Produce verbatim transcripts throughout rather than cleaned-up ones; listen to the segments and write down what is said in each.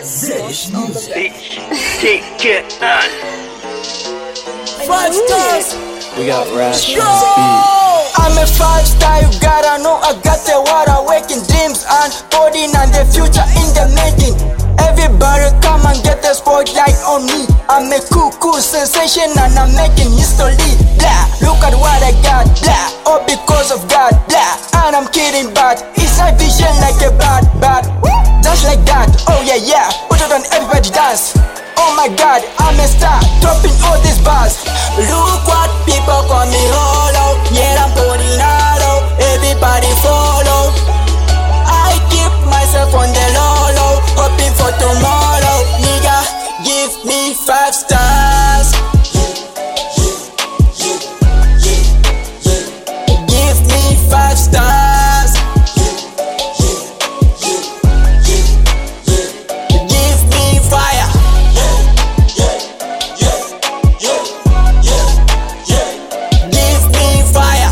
Zeddish music. Bitch, take it on. Five stars. We got Rash on Yo! the beat. I'm a five star, you gotta know I got the water waking dreams and coding and the future in the making. Everybody come and get the spotlight on me. I'm a cool, cool sensation and I'm making history. Blah, look at what I got. Blah, all because of God. Blah, and I'm kidding, but it's a vision like a bat, bat. Just like that, oh yeah, yeah. Put it on, everybody dance. Oh my God, I'm a star, dropping all these bars. Look what people call me hollow. Yeah, I'm putting hollow. Everybody follow. I keep myself on the low, low, hoping for tomorrow. Nigga, give me five stars. Give me five stars. Give me fire. Give me fire.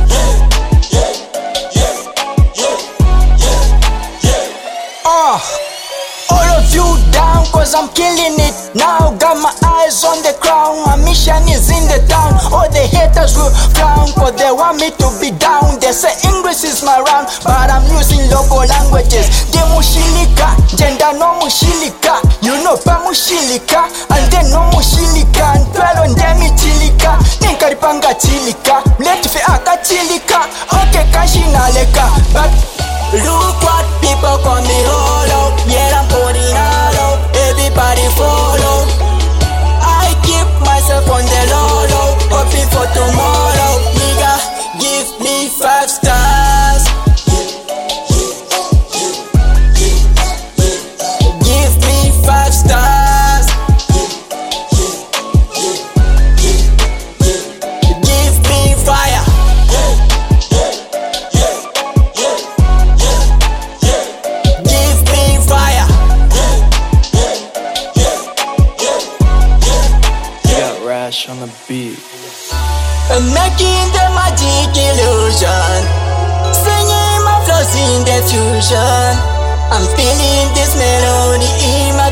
Uh, all of you down, cause I'm killing it now. Got my eyes on the crown, my mission is in the town. All the haters will frown, cause they want me to be down. They say English is my round, but I'm using local languages. De mushilika, gender no mushilika. You know pa mushilika, and then no mushilika. And dwell on them chilika, ninkaripanga chilika. Let fi aka chilika, okay kashinaleka. But look what people call me hollow. Yeah, I'm putting hollow. Everybody follow. I keep myself on the low, low, hoping for tomorrow. Nigga, give me five stars. Give me five stars. Give me fire. Give me fire. We got Rash on the beat. I'm making the magic illusion, singing my flows in the fusion. I'm feeling this melody in my